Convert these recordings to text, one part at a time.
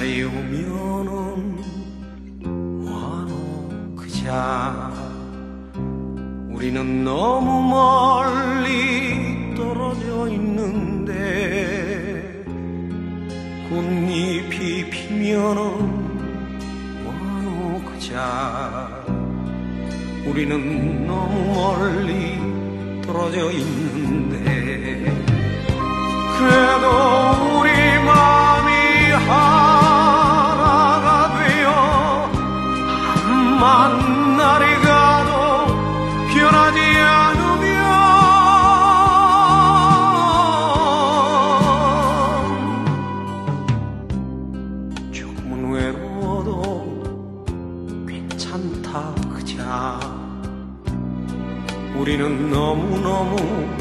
날이 오면은 와놓자. 우리는 너무 멀리 떨어져 있는데 꽃잎이 피면은 와놓자. 우리는 너무 멀리 떨어져 있는데 그래도 우리 마음이 하나가 되어 암만 날이 가도 변하지 않으면 조금은 외로워도 괜찮다 그자. 우리는 너무너무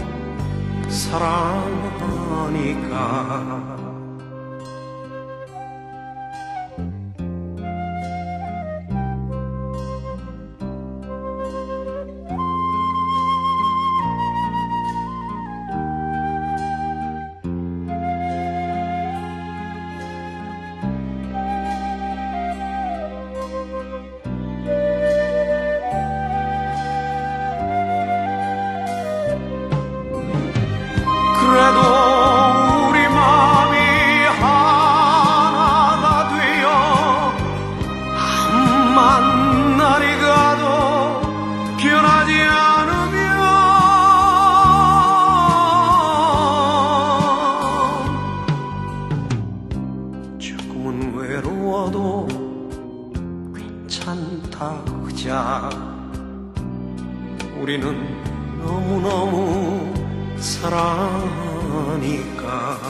사랑하니까. 그래도 우리 마음이 하나가 되어 암만 날이 가도 변하지 않으면 조금은 외로워도 괜찮다 그자. 우리는 너무너무 사랑하니까.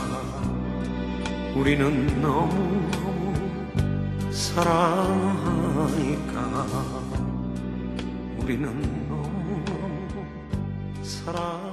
우리는 너무너무 사랑하니까. 우리는 너무너무 사랑